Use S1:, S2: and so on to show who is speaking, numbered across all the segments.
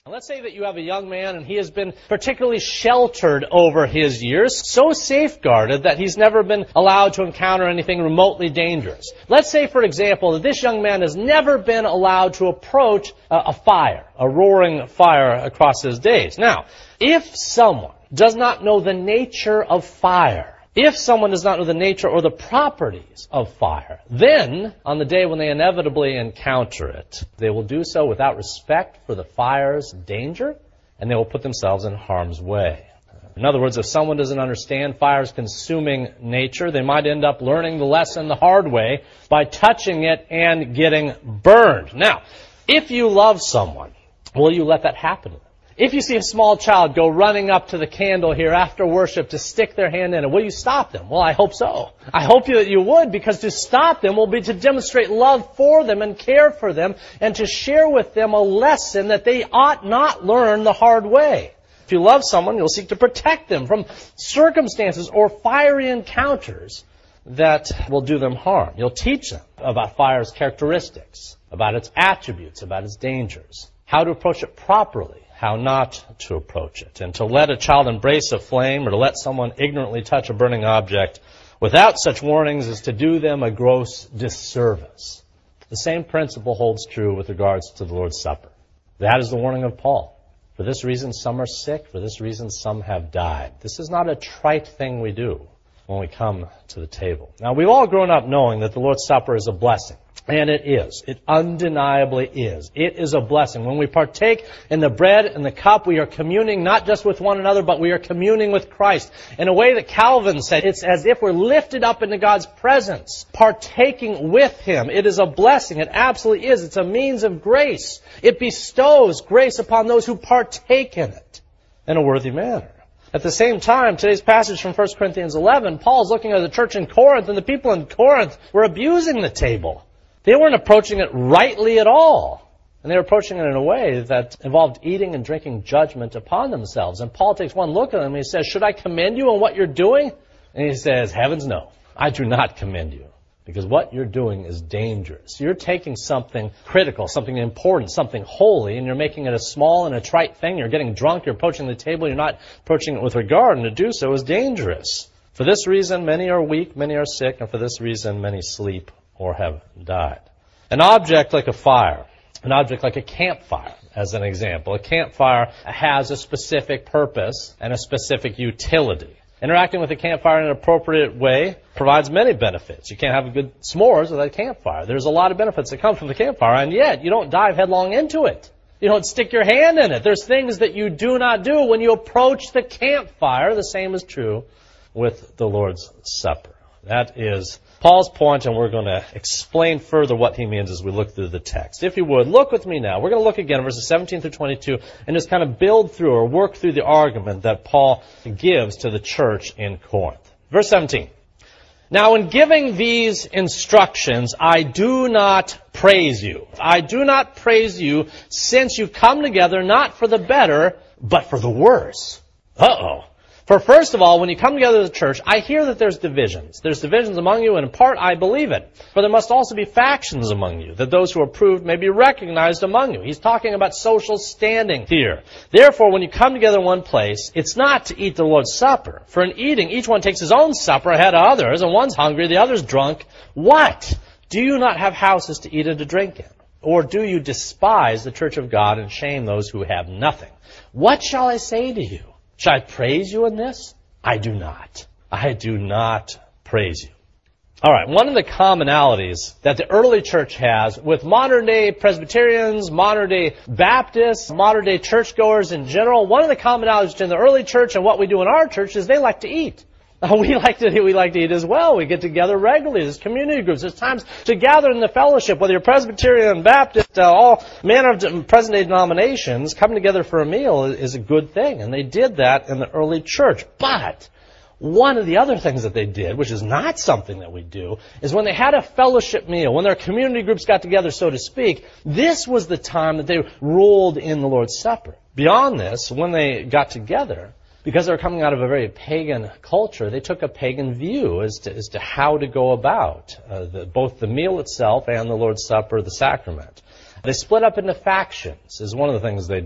S1: Let's say that you have a young man and he has been particularly sheltered over his years, so safeguarded that he's never been allowed to encounter anything remotely dangerous. Let's say, for example, that this young man has never been allowed to approach a fire, a roaring fire across his days. Now, if someone does not know the nature of fire, if someone does not know the nature or the properties of fire, then on the day when they inevitably encounter it, they will do so without respect for the fire's danger, and they will put themselves in harm's way. In other words, if someone doesn't understand fire's consuming nature, they might end up learning the lesson the hard way by touching it and getting burned. Now, if you love someone, will you let that happen to them? If you see a small child go running up to the candle here after worship to stick their hand in it, will you stop them? Well, I hope so. I hope that you would, because to stop them will be to demonstrate love for them and care for them and to share with them a lesson that they ought not learn the hard way. If you love someone, you'll seek to protect them from circumstances or fiery encounters that will do them harm. You'll teach them about fire's characteristics, about its attributes, about its dangers, how to approach it properly, how not to approach it. And to let a child embrace a flame or to let someone ignorantly touch a burning object without such warnings is to do them a gross disservice. The same principle holds true with regards to the Lord's Supper. That is the warning of Paul. For this reason some are sick, for this reason some have died. This is not a trite thing we do when we come to the table. Now, we've all grown up knowing that the Lord's Supper is a blessing. And it is. It undeniably is. It is a blessing. When we partake in the bread and the cup, we are communing not just with one another, but we are communing with Christ. In a way that Calvin said, it's as if we're lifted up into God's presence, partaking with Him. It is a blessing. It absolutely is. It's a means of grace. It bestows grace upon those who partake in it in a worthy manner. At the same time, today's passage from 1 Corinthians 11, Paul is looking at the church in Corinth, and the people in Corinth were abusing the table. They weren't approaching it rightly at all. And they were approaching it in a way that involved eating and drinking judgment upon themselves. And Paul takes one look at them and he says, should I commend you on what you're doing? And he says, heavens no, I do not commend you. Because what you're doing is dangerous. You're taking something critical, something important, something holy, and you're making it a small and a trite thing. You're getting drunk, you're approaching the table, you're not approaching it with regard, and to do so is dangerous. For this reason, many are weak, many are sick, and for this reason, many sleep or have died. An object like a fire, an object like a campfire, as an example. A campfire has a specific purpose and a specific utility. Interacting with a campfire in an appropriate way provides many benefits. You can't have a good s'mores without a campfire. There's a lot of benefits that come from the campfire, and yet you don't dive headlong into it. You don't stick your hand in it. There's things that you do not do when you approach the campfire. The same is true with the Lord's Supper. That is Paul's point, and we're going to explain further what he means as we look through the text. If you would, look with me now. We're going to look again at verses 17 through 22 and just kind of build through or work through the argument that Paul gives to the church in Corinth. Verse 17. Now, in giving these instructions, I do not praise you. I do not praise you since you come together not for the better, but for the worse. Uh-oh. For first of all, when you come together as a church, I hear that there's divisions. There's divisions among you, and in part I believe it. For there must also be factions among you, that those who are approved may be recognized among you. He's talking about social standing here. Therefore, when you come together in one place, it's not to eat the Lord's Supper. For in eating, each one takes his own supper ahead of others, and one's hungry, the other's drunk. What? Do you not have houses to eat and to drink in? Or do you despise the church of God and shame those who have nothing? What shall I say to you? Shall I praise you in this? I do not. I do not praise you. All right, one of the commonalities that the early church has with modern-day Presbyterians, modern-day Baptists, modern-day churchgoers in general, one of the commonalities between the early church and what we do in our church is they like to eat. We like to eat as well. We get together regularly. There's community groups. There's times to gather in the fellowship, whether you're Presbyterian, Baptist, all manner of present-day denominations, coming together for a meal is a good thing. And they did that in the early church. But one of the other things that they did, which is not something that we do, is when they had a fellowship meal, when their community groups got together, so to speak, this was the time that they ruled in the Lord's Supper. Beyond this, when they got together, because they were coming out of a very pagan culture, they took a pagan view as to how to go about both the meal itself and the Lord's Supper, the sacrament. They split up into factions, is one of the things they did.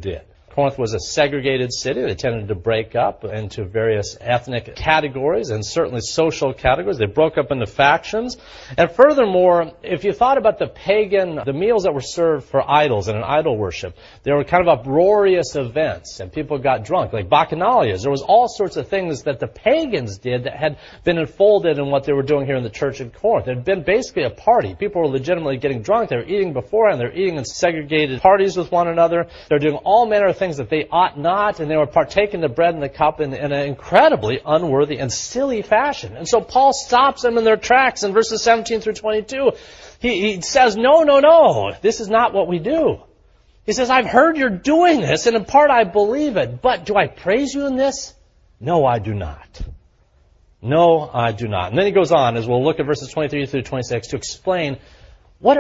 S1: Corinth was a segregated city. They tended to break up into various ethnic categories and certainly social categories. They broke up into factions. And furthermore, if you thought about the meals that were served for idols and in idol worship, they were kind of uproarious events, and people got drunk, like bacchanalias. There was all sorts of things that the pagans did that had been enfolded in what they were doing here in the church in Corinth. It had been basically a party. People were legitimately getting drunk. They were eating beforehand. They were eating in segregated parties with one another. They were doing all manner of things that they ought not, and they were partaking the bread and the cup in an incredibly unworthy and silly fashion. And so Paul stops them in their tracks in verses 17 through 22. He says, no, this is not what we do. He says, I've heard you're doing this, and in part I believe it, but do I praise you in this? No, I do not. No, I do not. And then he goes on, as we'll look at verses 23 through 26, to explain what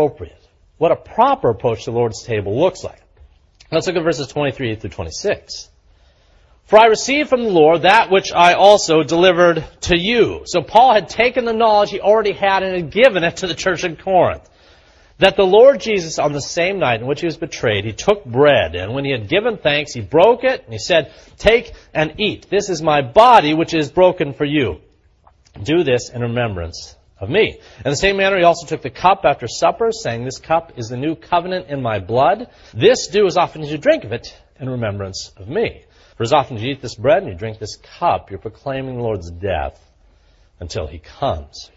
S1: a proper approach to the Lord's table looks like. Let's look at verses 23 through 26. For I received from the Lord that which I also delivered to you. So Paul had taken the knowledge he already had and had given it to the church in Corinth. That the Lord Jesus, on the same night in which he was betrayed, he took bread, and when he had given thanks, he broke it, and he said, take and eat. This is my body, which is broken for you. Do this in remembrance of me. In the same manner, he also took the cup after supper, saying, this cup is the new covenant in my blood. This do as often as you drink of it in remembrance of me. For as often as you eat this bread and you drink this cup, you're proclaiming the Lord's death until he comes.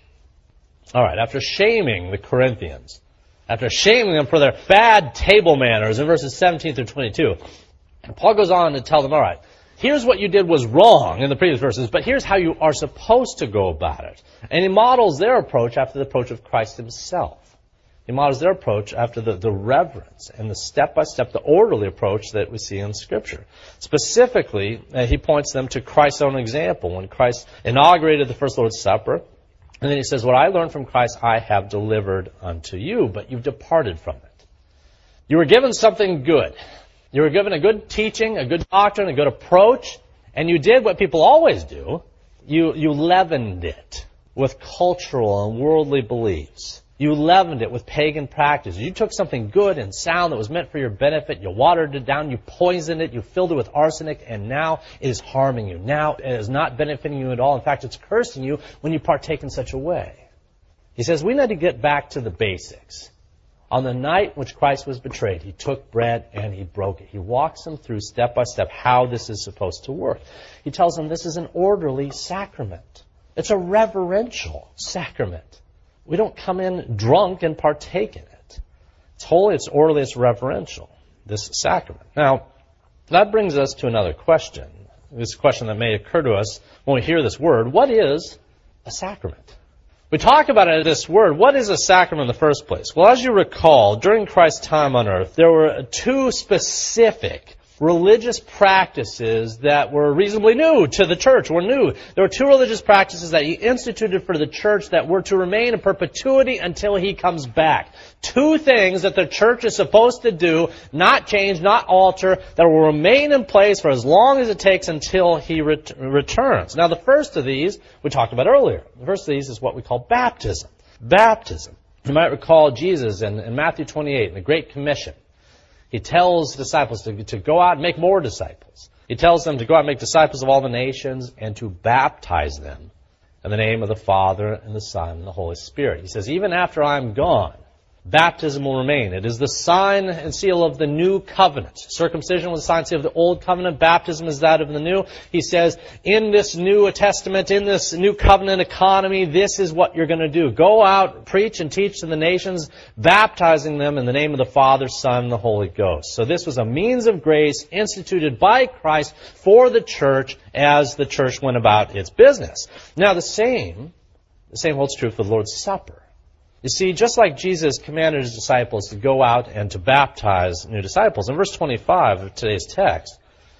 S1: All right, after shaming the Corinthians, after shaming them for their bad table manners in verses 17 through 22, Paul goes on to tell them, all right, here's what you did was wrong in the previous verses, but here's how you are supposed to go about it. And he models their approach after the approach of Christ himself. He models their approach after the reverence and the step-by-step, the orderly approach that we see in Scripture. Specifically, he points them to Christ's own example when Christ inaugurated the first Lord's Supper. And then he says, what I learned from Christ I have delivered unto you, but you've departed from it. You were given something good. You were given a good teaching, a good doctrine, a good approach, and you did what people always do. You leavened it with cultural and worldly beliefs. You leavened it with pagan practices. You took something good and sound that was meant for your benefit, you watered it down, you poisoned it, you filled it with arsenic, and now it is harming you. Now it is not benefiting you at all. In fact, it's cursing you when you partake in such a way. He says, we need to get back to the basics. On the night which Christ was betrayed, he took bread and he broke it. He walks them through step by step how this is supposed to work. He tells them this is an orderly sacrament. It's a reverential sacrament. We don't come in drunk and partake in it. It's holy, it's orderly, it's reverential, this sacrament. Now, that brings us to another question. This question that may occur to us when we hear this word. What is a sacrament? We talk about it, this word. What is a sacrament in the first place? Well, as you recall, during Christ's time on earth, there were two specific religious practices that were reasonably new to the church, were new. There were two religious practices that he instituted for the church that were to remain in perpetuity until he comes back. Two things that the church is supposed to do, not change, not alter, that will remain in place for as long as it takes until he returns. Now, the first of these we talked about earlier. The first of these is what we call baptism. Baptism. You might recall Jesus in Matthew 28, in the Great Commission. He tells disciples to go out and make more disciples. He tells them to go out and make disciples of all the nations and to baptize them in the name of the Father and the Son and the Holy Spirit. He says, even after I'm gone, baptism will remain. It is the sign and seal of the new covenant. Circumcision was the sign and seal of the old covenant. Baptism is that of the new. He says, in this new testament, in this new covenant economy, this is what you're going to do. Go out, preach and teach to the nations, baptizing them in the name of the Father, Son, and the Holy Ghost. So this was a means of grace instituted by Christ for the church as the church went about its business. Now the same holds true for the Lord's Supper. You see, just like Jesus commanded his disciples to go out and to baptize new disciples, in verse 25 of today's text,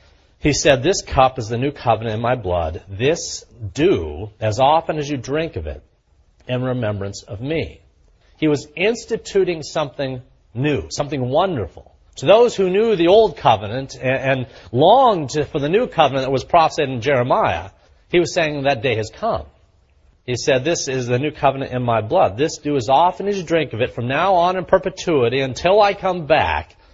S1: he said, this cup is the new covenant in my blood. This do as often as you drink of it in remembrance of me. He was instituting something new, something wonderful. To those who knew the old covenant and longed for the new covenant that was prophesied in Jeremiah, he was saying that day has come. He said, this is the new covenant in my blood. This do as often as you drink of it from now on in perpetuity until I come back.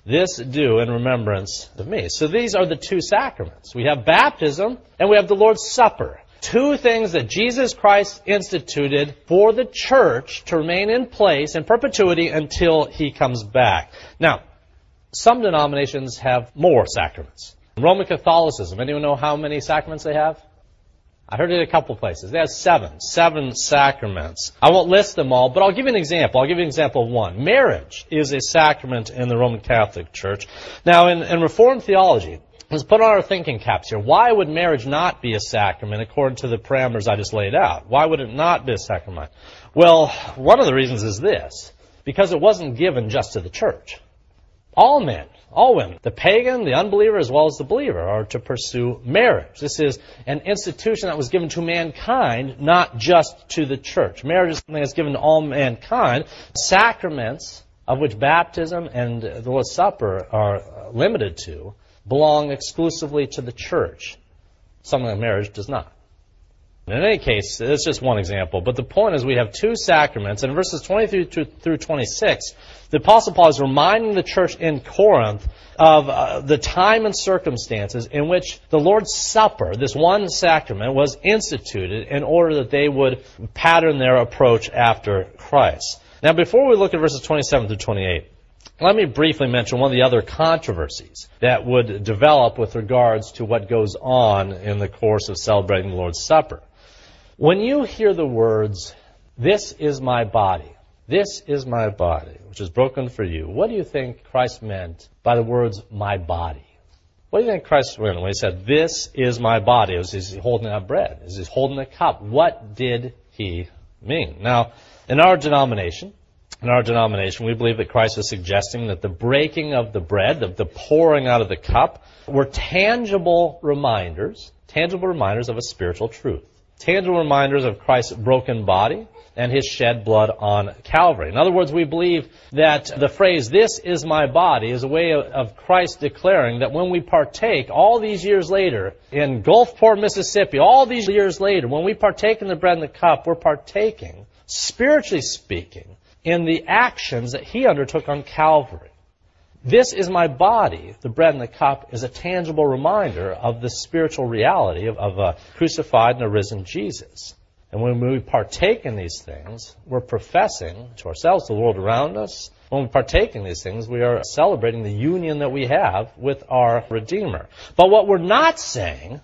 S1: This do in remembrance of me. So these are the two sacraments. We have baptism and we have the Lord's Supper. Two things that Jesus Christ instituted for the church to remain in place in perpetuity until He comes back. Now, some denominations have more sacraments. Roman Catholicism, anyone know how many sacraments they have? I heard it a couple places. They have seven sacraments. I won't list them all, but I'll give you an example. I'll give you an example of one. Marriage is a sacrament in the Roman Catholic Church. Now, in Reformed theology, let's put on our thinking caps here. Why would marriage not be a sacrament according to the parameters I just laid out? Why would it not be a sacrament? Well, one of the reasons is this. Because it wasn't given just to the church. All men, all women, the pagan, the unbeliever, as well as the believer, are to pursue marriage. This is an institution that was given to mankind, not just to the church. Marriage is something that's given to all mankind. Sacraments, of which baptism and the Lord's Supper are limited to, belong exclusively to the church. Something that marriage does not. In any case, it's just one example, but the point is we have two sacraments, and in verses 23 through 26, the Apostle Paul is reminding the church in Corinth of the time and circumstances in which the Lord's Supper, this one sacrament, was instituted in order that they would pattern their approach after Christ. Now, before we look at verses 27 through 28, let me briefly mention one of the other controversies that would develop with regards to what goes on in the course of celebrating the Lord's Supper. When you hear the words, "This is my body," which is broken for you, what do you think Christ meant by the words, "my body"? What do you think Christ meant when He said, "This is my body"? Is He holding out bread? Is He holding a cup? What did He mean? Now, in our denomination, we believe that Christ was suggesting that the breaking of the bread, the pouring out of the cup, were tangible reminders of a spiritual truth. Tangible reminders of Christ's broken body and His shed blood on Calvary. In other words, we believe that the phrase, "This is my body," is a way of Christ declaring that when we partake all these years later in Gulfport, Mississippi, all these years later, when we partake in the bread and the cup, we're partaking, spiritually speaking, in the actions that He undertook on Calvary. "This is my body," the bread and the cup, is a tangible reminder of the spiritual reality of a crucified and a risen Jesus. And when we partake in these things, we're professing to ourselves, to the world around us. When we partake in these things, we are celebrating the union that we have with our Redeemer. But what we're not saying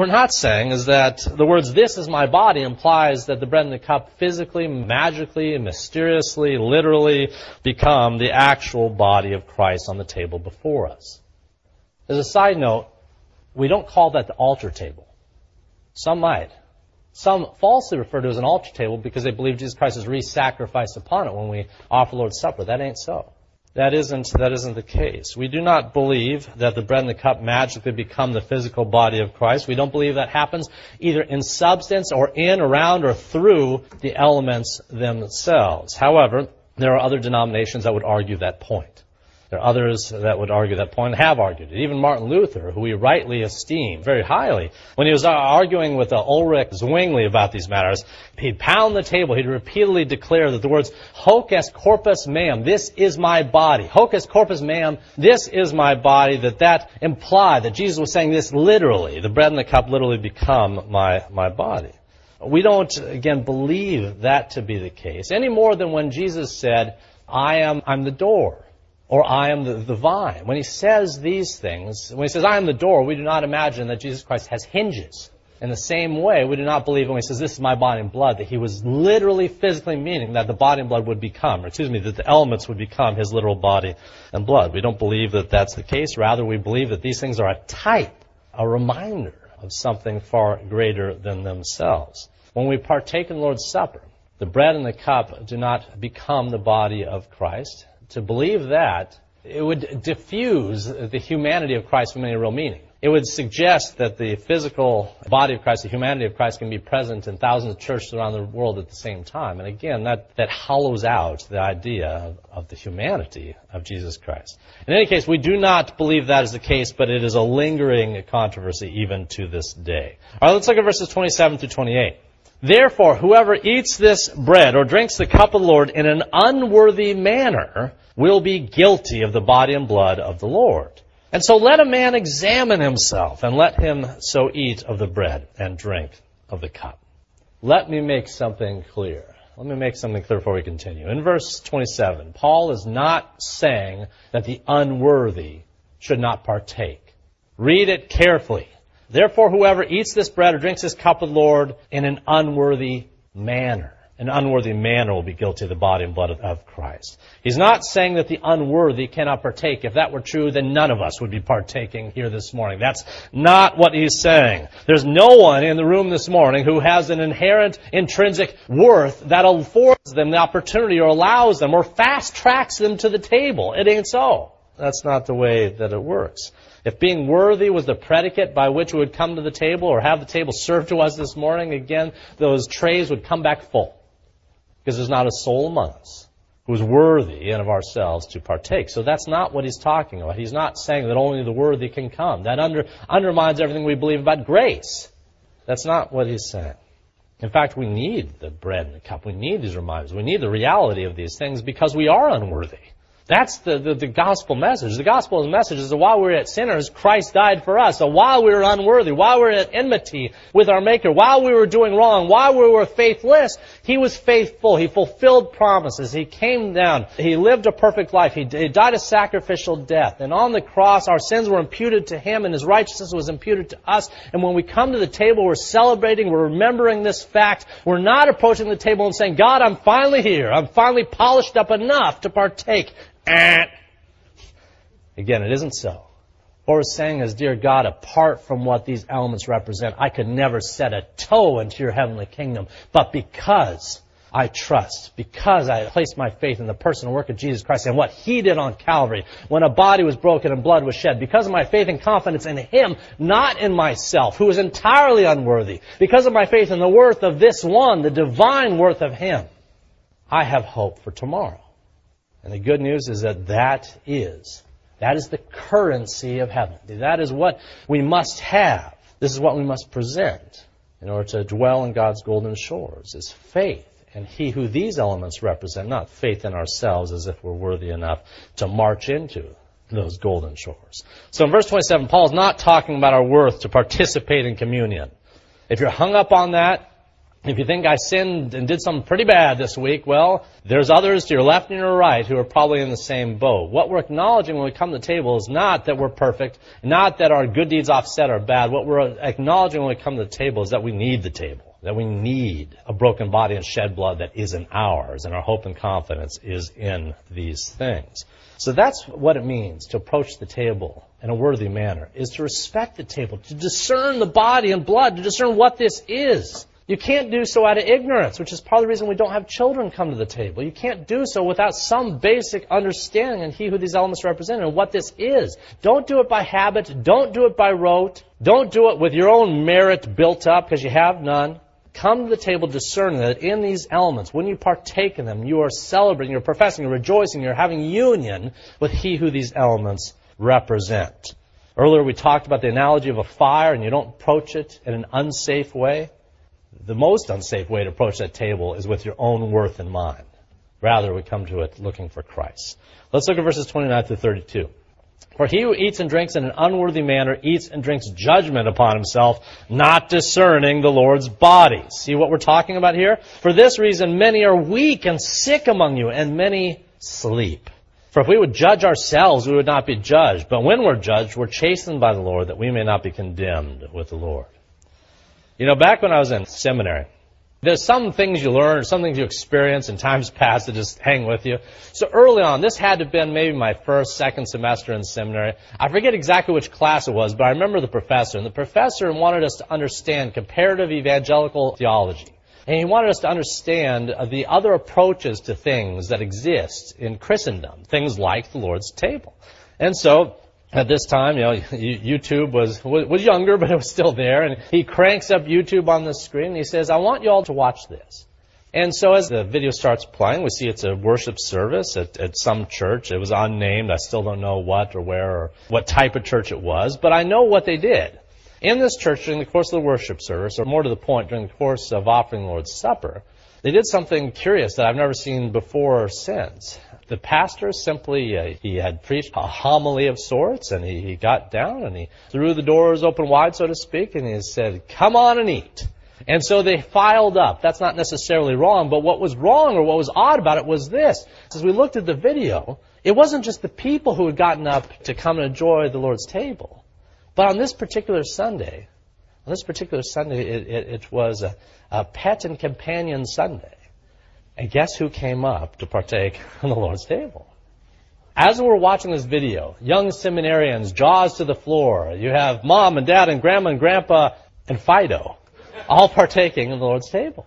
S1: is that the words, "This is my body," implies that the bread and the cup physically, magically, mysteriously, literally become the actual body of Christ on the table before us. As a side note, we don't call that the altar table. Some might. Some falsely refer to it as an altar table because they believe Jesus Christ is re-sacrificed upon it when we offer Lord's Supper. That ain't so. That isn't the case. We do not believe that the bread and the cup magically become the physical body of Christ. We don't believe that happens either in substance or in, around, or through the elements themselves. However, there are other denominations that would argue that point. There are others that would argue that point and have argued it. Even Martin Luther, who we rightly esteem very highly, when he was arguing with Ulrich Zwingli about these matters, he'd pound the table. He'd repeatedly declare that the words, "Hoc est corpus meum," this is my body. "Hoc est corpus meum," this is my body, that implied that Jesus was saying this literally. The bread and the cup literally become my body. We don't, again, believe that to be the case, any more than when Jesus said, I'm the door. Or "I am the vine." When He says these things, when He says, "I am the door," we do not imagine that Jesus Christ has hinges. In the same way, we do not believe when He says, "This is my body and blood," that He was literally, physically meaning that the body and blood would become, that the elements would become His literal body and blood. We don't believe that that's the case. Rather, we believe that these things are a type, a reminder of something far greater than themselves. When we partake in the Lord's Supper, the bread and the cup do not become the body of Christ. To believe that, it would diffuse the humanity of Christ from any real meaning. It would suggest that the physical body of Christ, the humanity of Christ, can be present in thousands of churches around the world at the same time. And again, that hollows out the idea of the humanity of Jesus Christ. In any case, we do not believe that is the case, but it is a lingering controversy even to this day. All right, let's look at verses 27 through 28. Therefore, whoever eats this bread or drinks the cup of the Lord in an unworthy manner will be guilty of the body and blood of the Lord. And so let a man examine himself, and let him so eat of the bread and drink of the cup. Let me make something clear. Let me make something clear before we continue. In verse 27, Paul is not saying that the unworthy should not partake. Read it carefully. Therefore, whoever eats this bread or drinks this cup of the Lord in an unworthy manner will be guilty of the body and blood of Christ. He's not saying that the unworthy cannot partake. If that were true, then none of us would be partaking here this morning. That's not what he's saying. There's no one in the room this morning who has an inherent intrinsic worth that affords them the opportunity or allows them or fast tracks them to the table. It ain't so. That's not the way that it works. If being worthy was the predicate by which we would come to the table or have the table served to us this morning, again, those trays would come back full. Because there's not a soul among us who is worthy in of ourselves to partake. So that's not what he's talking about. He's not saying that only the worthy can come. That undermines everything we believe about grace. That's not what he's saying. In fact, we need the bread and the cup. We need these reminders. We need the reality of these things because we are unworthy. That's the gospel message. The gospel message is that while we were yet sinners, Christ died for us. So while we were unworthy, while we were at enmity with our Maker, while we were doing wrong, while we were faithless, He was faithful. He fulfilled promises. He came down. He lived a perfect life. He died a sacrificial death. And on the cross, our sins were imputed to Him and His righteousness was imputed to us. And when we come to the table, we're celebrating, we're remembering this fact. We're not approaching the table and saying, God, I'm finally here. I'm finally polished up enough to partake. Again, it isn't so. What we're saying is, dear God, apart from what these elements represent, I could never set a toe into your heavenly kingdom. But because I trust, because I place my faith in the person and work of Jesus Christ and what He did on Calvary when a body was broken and blood was shed, because of my faith and confidence in Him, not in myself, who is entirely unworthy, because of my faith in the worth of this one, the divine worth of Him, I have hope for tomorrow. And the good news is that is the currency of heaven. That is what we must have. This is what we must present in order to dwell in God's golden shores, is faith. And He who these elements represent, not faith in ourselves as if we're worthy enough to march into those golden shores. So in verse 27, Paul's not talking about our worth to participate in communion. If you're hung up on that, if you think I sinned and did something pretty bad this week, well, there's others to your left and your right who are probably in the same boat. What we're acknowledging when we come to the table is not that we're perfect, not that our good deeds offset our bad. What we're acknowledging when we come to the table is that we need the table, that we need a broken body and shed blood that isn't ours, and our hope and confidence is in these things. So that's what it means to approach the table in a worthy manner, is to respect the table, to discern the body and blood, to discern what this is. You can't do so out of ignorance, which is part of the reason we don't have children come to the table. You can't do so without some basic understanding of He who these elements represent and what this is. Don't do it by habit. Don't do it by rote. Don't do it with your own merit built up because you have none. Come to the table discerning that in these elements, when you partake in them, you are celebrating, you're professing, you're rejoicing, you're having union with He who these elements represent. Earlier we talked about the analogy of a fire, and you don't approach it in an unsafe way. The most unsafe way to approach that table is with your own worth in mind. Rather, we come to it looking for Christ. Let's look at verses 29 through 32. For he who eats and drinks in an unworthy manner eats and drinks judgment upon himself, not discerning the Lord's body. See what we're talking about here? For this reason, many are weak and sick among you, and many sleep. For if we would judge ourselves, we would not be judged. But when we're judged, we're chastened by the Lord, that we may not be condemned with the Lord. You know, back when I was in seminary, there's some things you learn, some things you experience in times past that just hang with you. So early on, this had to have been maybe my first, second semester in seminary. I forget exactly which class it was, but I remember the professor. And the professor wanted us to understand comparative evangelical theology. And he wanted us to understand the other approaches to things that exist in Christendom, things like the Lord's table. And so at this time, YouTube was younger, but it was still there. And he cranks up YouTube on the screen, and he says, I want you all to watch this. And so as the video starts playing, we see it's a worship service at some church. It was unnamed. I still don't know what or where or what type of church it was, but I know what they did. In this church, during the course of the worship service, or more to the point, during the course of offering the Lord's Supper, they did something curious that I've never seen before or since. The pastor simply, he had preached a homily of sorts, and he got down and he threw the doors open wide, so to speak, and he said, "Come on and eat." And so they filed up. That's not necessarily wrong, but what was wrong or what was odd about it was this. As we looked at the video, it wasn't just the people who had gotten up to come and enjoy the Lord's table. But on this particular Sunday, it was a pet and companion Sunday. And guess who came up to partake on the Lord's table? As we're watching this video, young seminarians, jaws to the floor, you have mom and dad and grandma and grandpa and Fido all partaking of the Lord's table.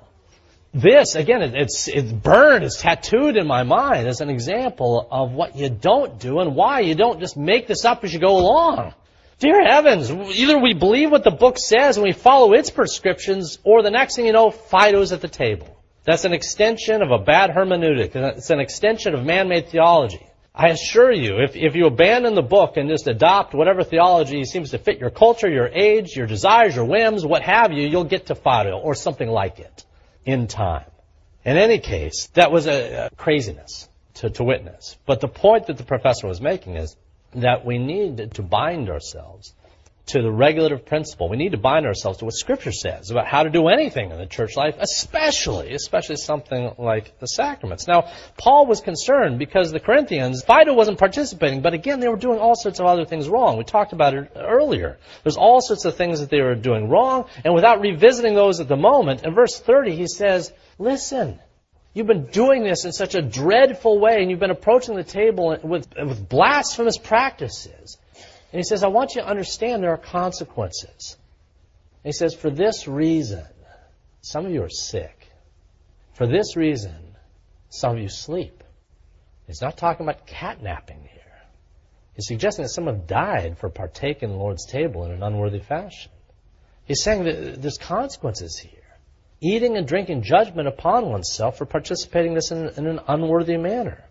S1: This, again, it's burned, it's tattooed in my mind as an example of what you don't do and why you don't just make this up as you go along. Dear heavens, either we believe what the book says and we follow its prescriptions, or the next thing you know, Fido's at the table. That's an extension of a bad hermeneutic. It's an extension of man-made theology. I assure you, if you abandon the book and just adopt whatever theology seems to fit your culture, your age, your desires, your whims, what have you, you'll get to Fido or something like it in time. In any case, that was a craziness to witness. But the point that the professor was making is that we need to bind ourselves to the regulative principle. We need to bind ourselves to what Scripture says about how to do anything in the church life, especially something like the sacraments. Now, Paul was concerned because the Corinthians, Fido wasn't participating, but again, they were doing all sorts of other things wrong. We talked about it earlier. There's all sorts of things that they were doing wrong, and without revisiting those at the moment, in verse 30, he says, "Listen, you've been doing this in such a dreadful way, and you've been approaching the table with blasphemous practices." And he says, "I want you to understand there are consequences." And he says, "For this reason, some of you are sick. For this reason, some of you sleep." He's not talking about catnapping here. He's suggesting that some have died for partaking in the Lord's table in an unworthy fashion. He's saying that there's consequences here. Eating and drinking judgment upon oneself for participating in this in an unworthy manner.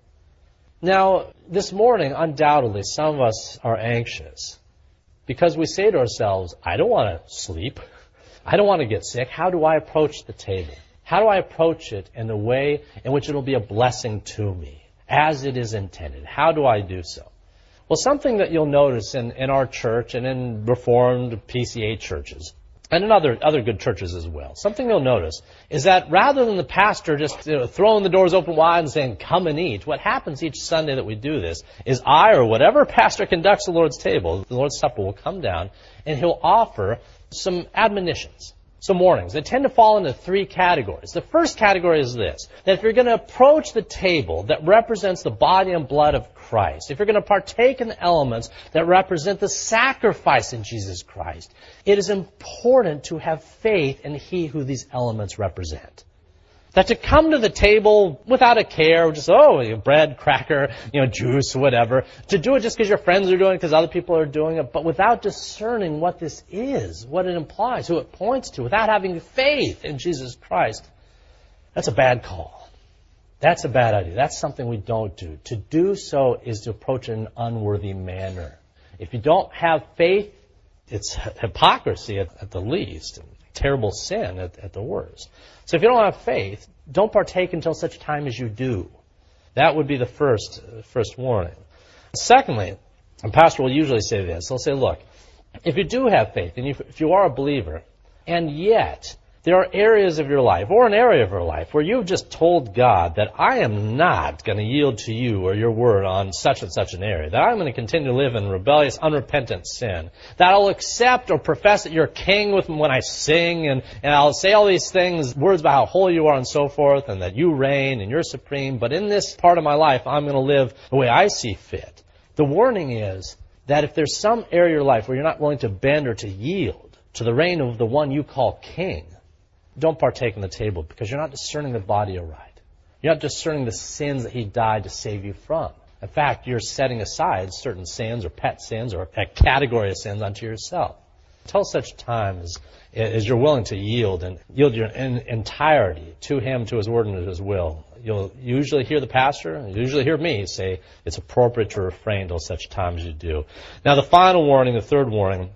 S1: Now, this morning, undoubtedly, some of us are anxious because we say to ourselves, "I don't want to sleep. I don't want to get sick. How do I approach the table? How do I approach it in the way in which it will be a blessing to me, as it is intended? How do I do so?" Well, something that you'll notice in our church and in Reformed PCA churches, and in other good churches as well, something you'll notice is that rather than the pastor just throwing the doors open wide and saying, "Come and eat," what happens each Sunday that we do this is I or whatever pastor conducts the Lord's table, the Lord's Supper, will come down and he'll offer some admonitions, some warnings. They tend to fall into three categories. The first category is this, that if you're going to approach the table that represents the body and blood of Christ, if you're going to partake in the elements that represent the sacrifice in Jesus Christ, it is important to have faith in He who these elements represent. That to come to the table without a care, just, bread, cracker, juice, whatever, to do it just because your friends are doing it, because other people are doing it, but without discerning what this is, what it implies, who it points to, without having faith in Jesus Christ, that's a bad call. That's a bad idea. That's something we don't do. To do so is to approach in an unworthy manner. If you don't have faith, it's hypocrisy at the least, and terrible sin at the worst. So if you don't have faith, don't partake until such time as you do. That would be the first warning. Secondly, a pastor will usually say this. He'll say, look, if you do have faith, and if you are a believer, and yet there are areas of your life, or an area of your life, where you've just told God that I am not going to yield to you or your word on such and such an area, that I'm going to continue to live in rebellious, unrepentant sin, that I'll accept or profess that you're king with when I sing, and I'll say all these things, words about how holy you are and so forth, and that you reign and you're supreme, but in this part of my life, I'm going to live the way I see fit. The warning is that if there's some area of your life where you're not willing to bend or to yield to the reign of the one you call king, don't partake in the table because you're not discerning the body aright. You're not discerning the sins that He died to save you from. In fact, you're setting aside certain sins or pet sins or a category of sins unto yourself. Until such time as you're willing to yield your entirety to Him, to His word, and to His will, you'll usually hear the pastor, and usually hear me say it's appropriate to refrain until such time as you do. Now, the final warning, the third warning,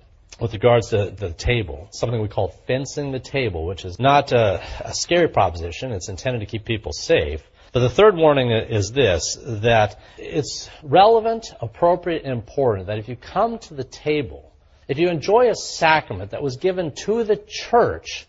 S1: with regards to the table, something we call fencing the table, which is not a scary proposition. It's intended to keep people safe. But the third warning is this, that it's relevant, appropriate, and important that if you come to the table, if you enjoy a sacrament that was given to the church,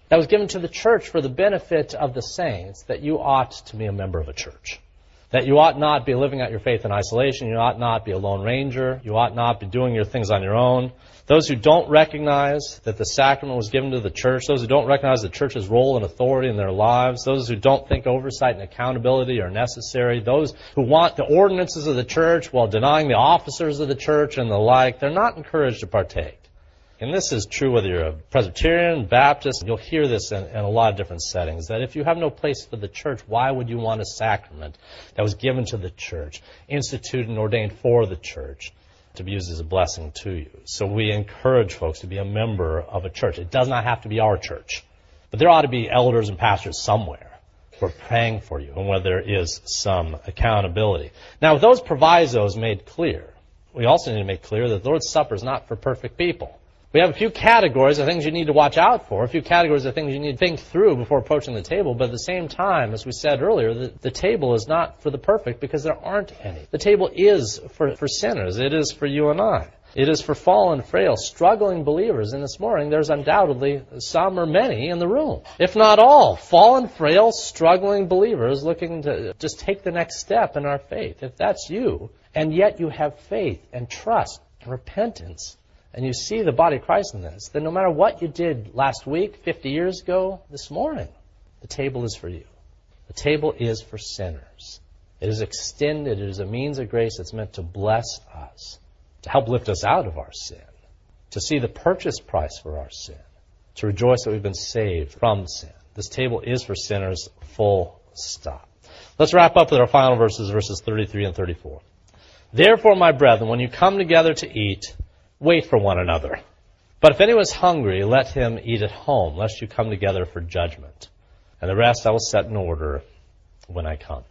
S1: for the benefit of the saints, that you ought to be a member of a church. That you ought not be living out your faith in isolation. You ought not be a lone ranger. You ought not be doing your things on your own. Those who don't recognize that the sacrament was given to the church, those who don't recognize the church's role and authority in their lives, those who don't think oversight and accountability are necessary, those who want the ordinances of the church while denying the officers of the church and the like, they're not encouraged to partake. And this is true whether you're a Presbyterian, Baptist, and you'll hear this in a lot of different settings, that if you have no place for the church, why would you want a sacrament that was given to the church, instituted and ordained for the church, to be used as a blessing to you? So we encourage folks to be a member of a church. It does not have to be our church, but there ought to be elders and pastors somewhere who are praying for you and where there is some accountability. Now, with those provisos made clear, we also need to make clear that the Lord's Supper is not for perfect people. We have a few categories of things you need to watch out for, a few categories of things you need to think through before approaching the table, but at the same time, as we said earlier, the table is not for the perfect because there aren't any. The table is for sinners. It is for you and I. It is for fallen, frail, struggling believers. And this morning, there's undoubtedly some or many in the room, if not all, fallen, frail, struggling believers looking to just take the next step in our faith. If that's you, and yet you have faith and trust and repentance, and you see the body of Christ in this, then no matter what you did last week, 50 years ago, this morning, the table is for you. The table is for sinners. It is extended. It is a means of grace that's meant to bless us, to help lift us out of our sin, to see the purchase price for our sin, to rejoice that we've been saved from sin. This table is for sinners, full stop. Let's wrap up with our final verses 33 and 34. Therefore, my brethren, when you come together to eat, wait for one another. But if anyone is hungry, let him eat at home, lest you come together for judgment. And the rest I will set in order when I come.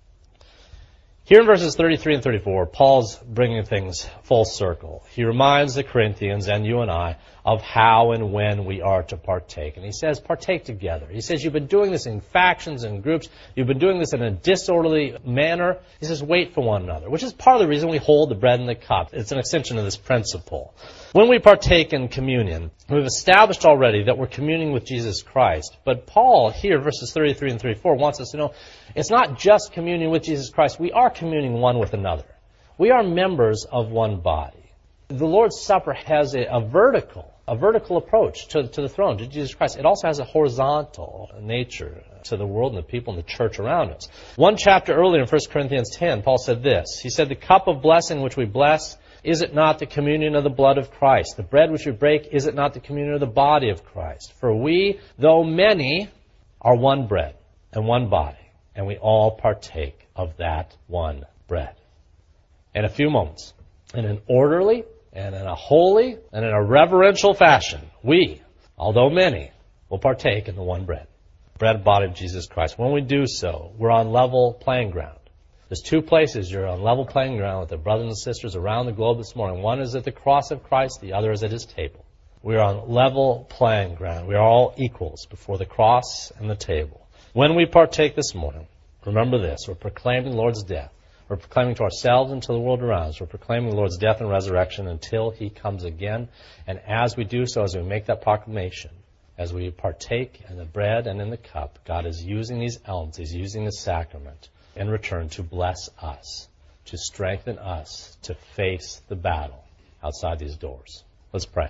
S1: Here in verses 33 and 34, Paul's bringing things full circle. He reminds the Corinthians and you and I of how and when we are to partake. And he says, partake together. He says, you've been doing this in factions and groups. You've been doing this in a disorderly manner. He says, wait for one another, which is part of the reason we hold the bread and the cup. It's an extension of this principle. When we partake in communion, we've established already that we're communing with Jesus Christ. But Paul here, verses 33 and 34, wants us to know it's not just communion with Jesus Christ. We are communing one with another. We are members of one body. The Lord's Supper has a vertical approach to the throne, to Jesus Christ. It also has a horizontal nature to the world and the people and the church around us. One chapter earlier in 1 Corinthians 10, Paul said this. He said, the cup of blessing which we bless, is it not the communion of the blood of Christ? The bread which we break, is it not the communion of the body of Christ? For we, though many, are one bread and one body, and we all partake of that one bread. In a few moments, in an orderly and in a holy and in a reverential fashion, we, although many, will partake in the one bread, bread and body of Jesus Christ. When we do so, we're on level playing ground. There's two places you're on level playing ground with the brothers and sisters around the globe this morning. One is at the cross of Christ, the other is at his table. We are on level playing ground. We are all equals before the cross and the table. When we partake this morning, remember this, we're proclaiming the Lord's death. We're proclaiming to ourselves and to the world around us. We're proclaiming the Lord's death and resurrection until he comes again. And as we do so, as we make that proclamation, as we partake in the bread and in the cup, God is using these elements, he's using the sacrament in return to bless us, to strengthen us, to face the battle outside these doors. Let's pray.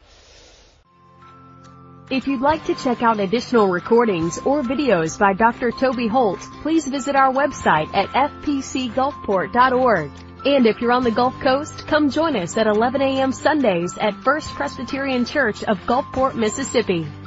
S2: If you'd like to check out additional recordings or videos by Dr. Toby Holt, please visit our website at fpcgulfport.org. And if you're on the Gulf Coast, come join us at 11 a.m. Sundays at First Presbyterian Church of Gulfport, Mississippi.